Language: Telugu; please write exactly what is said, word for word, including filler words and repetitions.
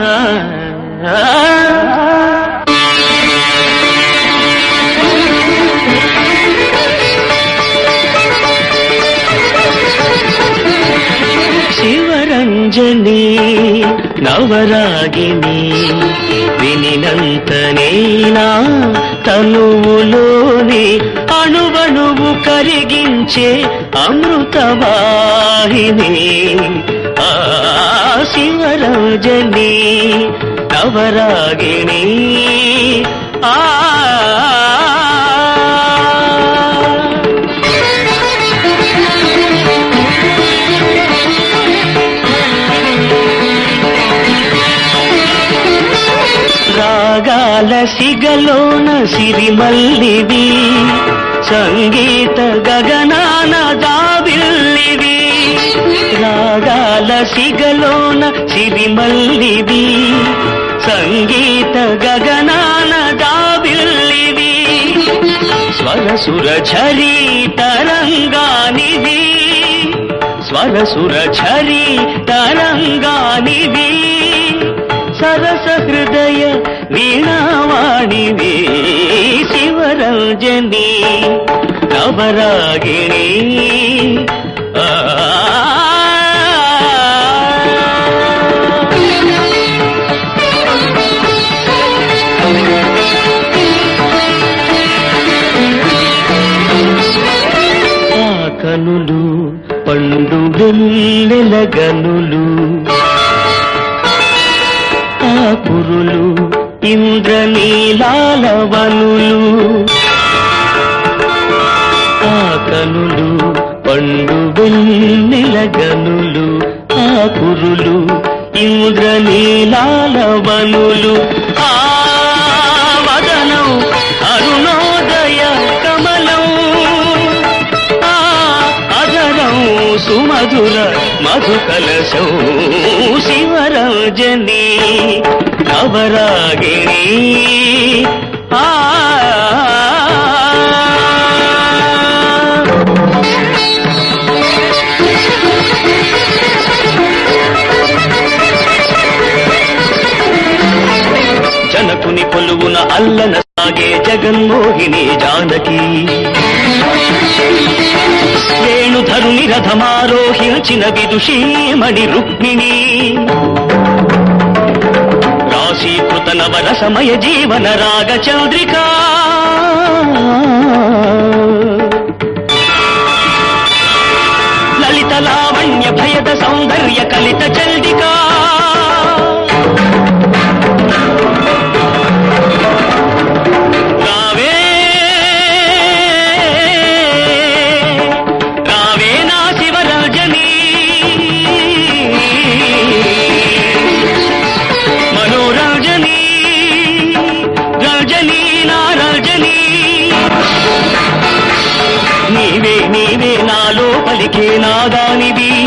శివరంజని నవరాగిని వినినంతనేనా తనువులోని అణువణువు కరిగించే అమృతవాహిని ఆ శివరంజని నవరాగిని ఆ రాగాల సిగలోన సిరిమల్లివి సంగీత గగనాన జాబిల్లివి రాగాల సిగలోన సిరిమల్లివి సంగీత గగనాన జాబిల్లివి స్వరసుర ఝరీ తరంగానివి స్వరసుర ఝరీ తరంగానివి సరస హృదయ వీణావాణివి శివరంజని నవరాగిణి ఆ కనులు పండు వెన్నెల గనులు కురులు ఇంద్రనీలాల వనులు ఆ కనులు పండు వెన్నెల గనులు ఆ కురులు ఇంద్రనీలాల వనులు ఆ వదనం అరుణోదయ కమలం ఆ అదరం సుమధుర మధుకలశం శివరంజని నవరాగిణి ఆ జనకుని కొలువున అల్లన సాగే జగన్మోహిని జానకి వేణుధరుని రథమారోహించిన విదుషీమణి రుక్మిణి రాశీకృత నవరసమయ జీవన రాగ చంద్రికా లలిత లావణ్య భయద సౌందర్య కలిత చండికా నీవే నీవే నాలో పలికే నాదానివి